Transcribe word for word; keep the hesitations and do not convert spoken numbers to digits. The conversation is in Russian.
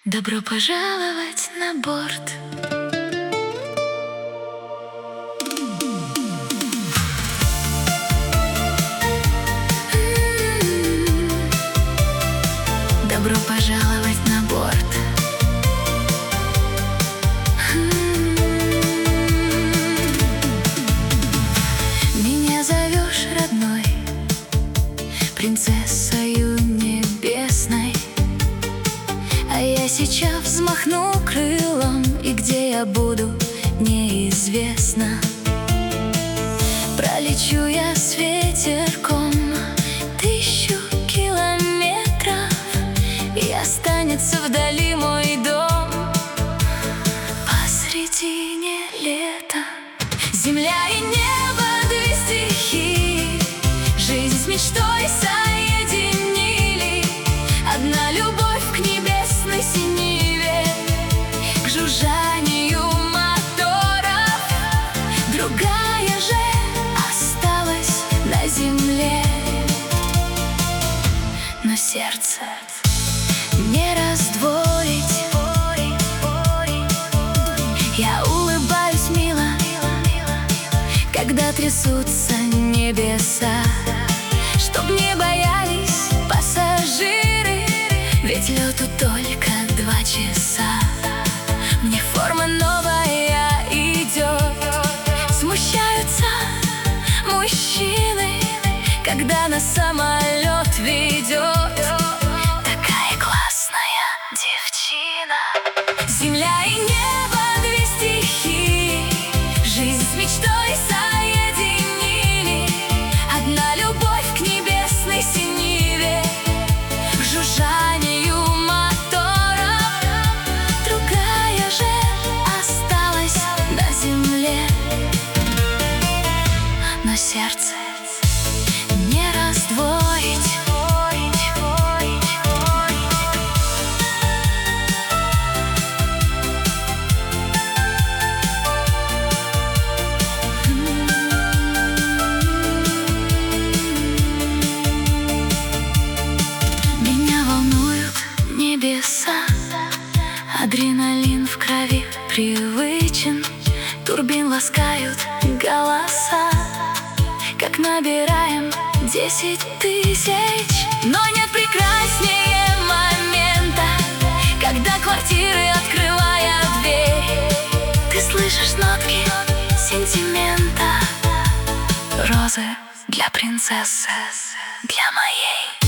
Добро пожаловать на борт. Добро пожаловать на борт. Меня зовешь, родной, принцессою небесной, а я сейчас взмахну крылом, и где я буду, неизвестно. Пролечу я с ветерком тысячу километров, и останется вдали мой дом посредине лета. Земля и небо, две стихии, жизнь с мечтой соединили. Одна любовь к небесной синеве, к жужжанию моторов, другая же осталась на земле. Но сердце не раздвоить. Я улыбаюсь мило, когда трясутся небеса, чтоб не боялись пассажиры, ведь лету только два часа. Мне форма новая идет, смущаются мужчины, когда нас самолет ведет такая классная девчина. Земля и небо, две стихии, жизнь с мечтой соединили. Одна любовь к небесной синеве, к жужжанию моторов, другая же осталась на земле. Но сердце не раздвоить. Меня волнуют небеса, адреналин в крови привычен, турбин ласкают голоса, как набираем десять тысяч. Но нет прекраснее момента, когда квартиры, открывая дверь, ты слышишь нотки сентимента. Розы для принцессы, для моей